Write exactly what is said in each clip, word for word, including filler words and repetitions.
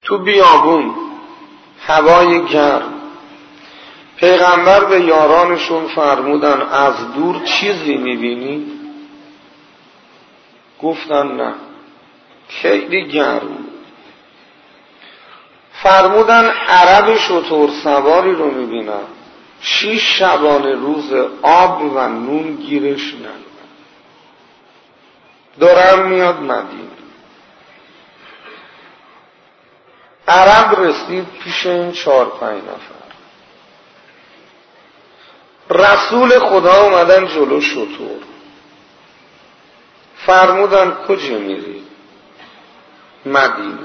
تو بیابون هوای گرم، پیغمبر به یارانشون فرمودن از دور چیزی میبینی؟ گفتن نه، خیلی گرم. فرمودن عرب شتر سواری رو میبینن شیش شبانه روز آب و نون گیرش نمیاد، دارم میاد مدینه. عرب رسید پیش این چهار پنج نفر، رسول خدا اومدن جلو شتر، فرمودن کجا میری؟ مدینه.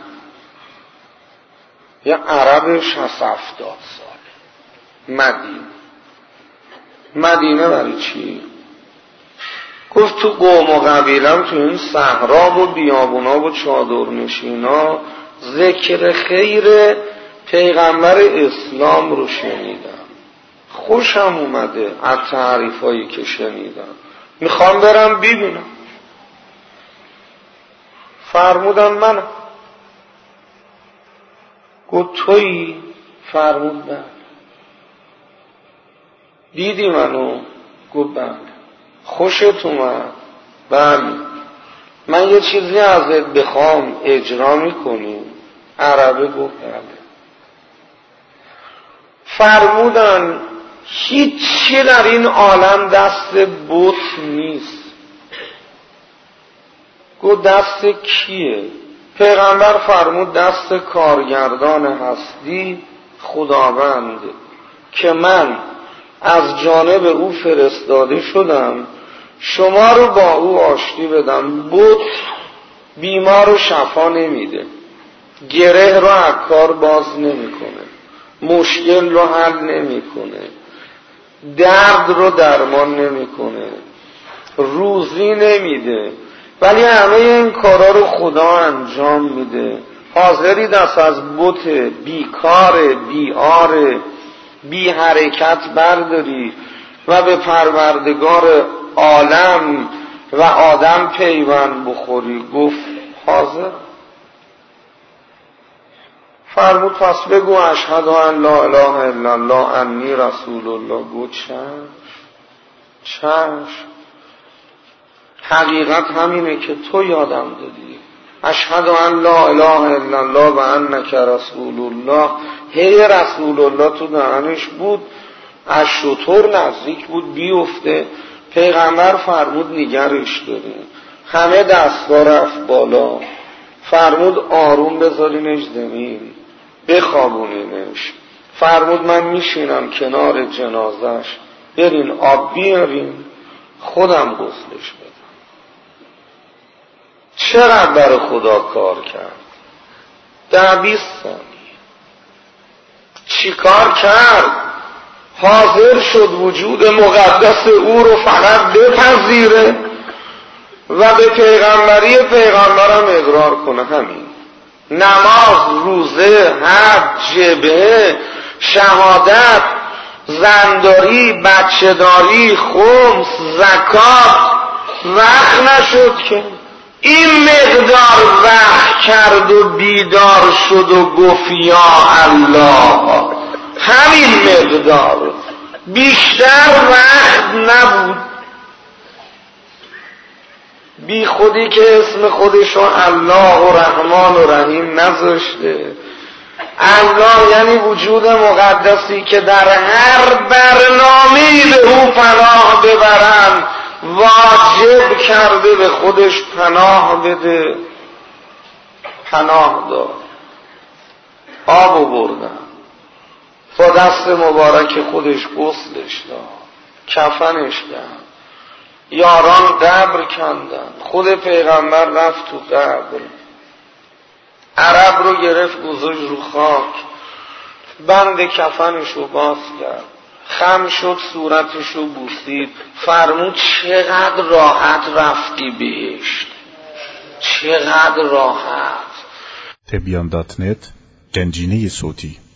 یه عرب شصت هفتاد ساله. مدینه. مدینه برای چی؟ گفت تو قوم و قبیلم تو این صحرا و بیابونا و چادرنشینا ذکر خیر پیغمبر اسلام رو شنیدم، خوشم اومده از تعریفایی که شنیدم، میخوام برم ببینم. فرمودن منم. گفت تویی؟ فرمود بله. دیدی منو؟ گفت بله. خوشت اومد؟ بله. من یه چیزی ازت بخوام اجرا میکنی؟ عربه گفت بله. فرمودن هیچی در این عالم دست بت نیست. گفت دست کیه؟ پیغمبر فرمود دست کارگردان هستی خداوند که من از جانب او فرستاده شدم شما رو با او آشتی بدم. بت بیمار رو شفا نمیده، گره رو از کار باز نمیکنه، مشکل رو حل نمیکنه، درد رو درمان نمیکنه، روزی نمیده، ولی همه این کارا رو خدا انجام میده. حاضری دست از بت بیکار بیار بی حرکت برداری و به پروردگار عالم و آدم پیوند بخوری؟ گفت حاضر. فرمود پس بگو اشهد ان لا اله الا الله انی رسول الله. گفت چشم چشم. حقیقت همینه که تو یادم دادی، اشهد ان لا اله الا الله و انک رسول الله. هی رسول الله تو دهنش بود، از شتر نزدیک بود بیفته. پیغمبر فرمود نگرش داریم، همه دستا رفت بالا. فرمود آروم بذارینش زمین، بخوابونینش. فرمود من میشینم کنار جنازش، برین آب بیارین خودم غسلش بدم. چقدر برای خدا کار کرد؟ ده بیست ثانیه. چی کار کرد؟ حاضر شد وجود مقدس او رو فقط بپذیره و به پیغمبری پیغمبرم اقرار کنه. همین. نماز، روزه، حج، جبهه، شهادت، زنداری، بچه‌داری، خمس، زکات وقت نشد که این مقدار وقت کرد و بیدار شد و گفت یا الله. همین مقدار، بیشتر وقت نبود. بی خودی که اسم خودشو الله و رحمان و رحیم نذاشته. الله یعنی وجود مقدسی که در هر برنامه‌ای به او پناه ببرن واجب کرده به خودش پناه بده. پناه داد. آب بردن، با دست مبارک خودش غسلش داد، کفنش کرد، یاران قبر کندن، خود پیغمبر رفت تو قبر، عرب رو گرفت گذاشت رو خاک، بند کفنش رو باز کرد، خم شد صورتش رو بوسید. فرمود چقدر راحت رفتی بهشت، چقدر راحت. تبیان دات نت گنجینه صوتی.